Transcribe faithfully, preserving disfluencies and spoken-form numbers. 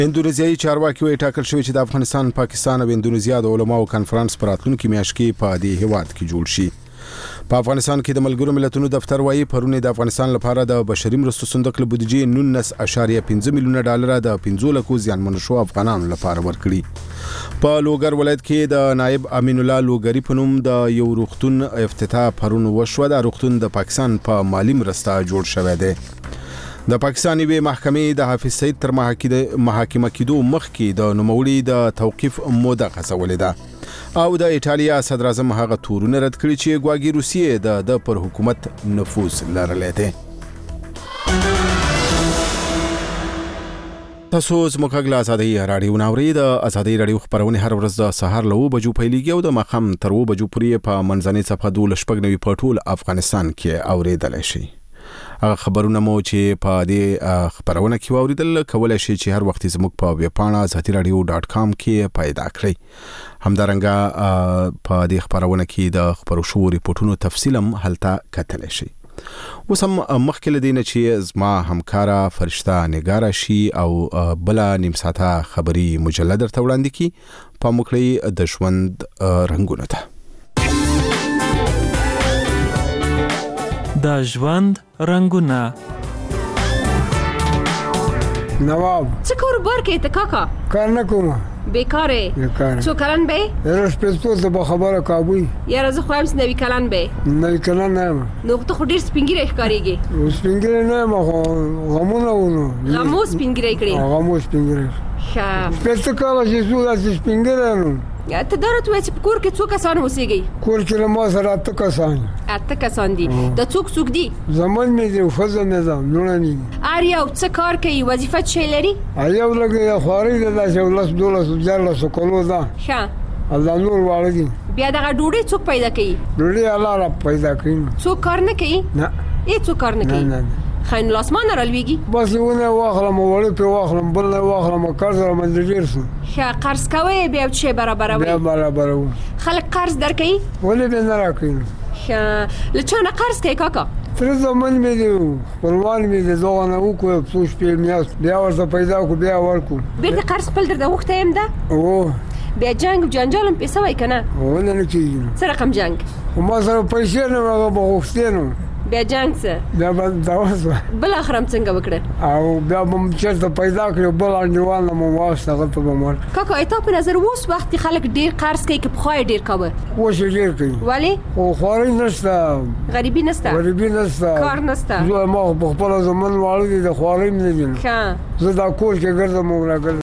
اندونیزیایي چارواکي وایي ټاکل شوی چې د افغانستان، پاکستان او اندونیزیا د علماو کانفرنس په راتلونکي میاشت کې په دې هیواد کې جوړ شي. په افغانستان کې د ملګرو ملتونو دفتر وایي پرون د افغانستان لپاره د بشري مرستو صندوق له بودیجې نولس اعشاریه پنځه میلیونه ډالر د پنځه لکو زیانمنو شو افغانانو لپاره ورکړي. په لوګر ولایت کې د نائب امین الله لوګری په نوم د یو روغتون افتتاح پرون وشو. د روغتون د پاکستان په مالی مرسته جوړ شوی دی. د پاکستاني وی محکمې د حافظ سعید تر محاکمه کېدو مخکې د نوموړي د توقیف موده غځولې ده او د ایټالیا صدر اعظم هغه تورونه رد کړي چې ګواګي روسیې د د پر حکومت نفوذ لرلی دی. تاسو زموږ غږ له ازادۍ راډیو ناوري. د ازادۍ راډیو خبرونه هر ورځ د سهار له اوه بجو پیلېږي او د ماښام تر اوه بجو پورې په منځنۍ صفحه دولس شپږ نوي په ټول افغانستان کې اورېدلی شي. هغه خبرونه مو چې په دې خبرونه کې واوریدل کولای شي چې هر وخت زموږ په ویب پاڼه ازادي رادیو ډاټ کام کې پیدا کړئ. همدارنګه په دې خبرونه کې د خبرو شو ریپورتونو تفصیل هم هلته کتلی شي. اوس هم مخکې له دې نه چې زما همکاره فرشته نګاره شي او بله نیم ساعته خبري مجله درته وړاندې کړي، پام وکړئ د ژوند رنګونو ته. د ژوند رنگونه. نواب څه کاروبار کوي ته کاکا؟ کار نه کوم. بیکاره؟ بیکاره. څو کلن به؟ یاره شپېڅو ته به خبره کابوی. یاره زه خو هم نوي کلن به. نوي کلن نه یم. نو ته خو ډېر سپینګیری ښکارېږي. سپینګیری نه یم خو غمونه وو نو. غمو سپینګیری کړې؟ غمو سپینګیری. ښه. شپېڅه کاله چې څو داسې سپینګیری نو. ته دا راته وایه چې په کور کې څو کسان اوسېږئ؟ کور کې له ما سره اته کسان. اته کسان دي. دا څوک څوک دي؟ زمن مې دی، ښځه مې ده، لوڼه مې دي. هر یو څه کار کوي؟ وظیفه څه شی لري؟ یو لږ خوارۍ ده داسې یولس دولس دیارلسو کلو ده. ښه. الله نور واړه دي. بیا دغه ډوډۍ څوک پیدا کوي؟ ډوډۍ الله را پیدا کوي. څوک کار نه کوي؟ نه. هېڅوک کار نه کوي؟ نه نه. خاين لاسمانه رالويږي. بس یونه واخلم وړې په واخلم بل نه واخلم قرض را منځ ډیر شو. ښه قرض کوي بیا چې برابروي؟ بیا برابرو. خلک قرض درکوي؟ ولې به نه راکوي؟ ښه له چا نه قرض کوي کاکا؟ تر زمن مې دی خپلوان مې دی دغه نه وکړو څو شپې میاشت بیا ورته پیدا کړو بیا ورکړو. بیرته قرض خپل درته غوښتی یم ده؟ اوه. بیا جنګ جنجال هم پې سوی که نه؟ ولې نه کېږي. څه رقم جنګ؟ خو ما سره پیسې نه وې هغه به غوښتې نو. بیا جنګ څه؟ بیا به دوا شوه. بل آخر هم څنګه وکړه؟ او بیا به م چېرته پیدا کړو بل انډیوال نه مو واخیست هغه ته به م ورکړه. کاکا ای تا په نظر اوس وخت کې خلک ډېر قرض کوي که پخوا یې ډېر کوه؟ اوس یې ډېر کوي. ولې؟ خو خوارۍ نشته. غریبي نشته؟ غریبي نشته. کار نشته. زه ما خو په خپله زمن واړه دي د خوارۍ م نه دي. ښه. زه دا کور کې ګرځم او راګرځم.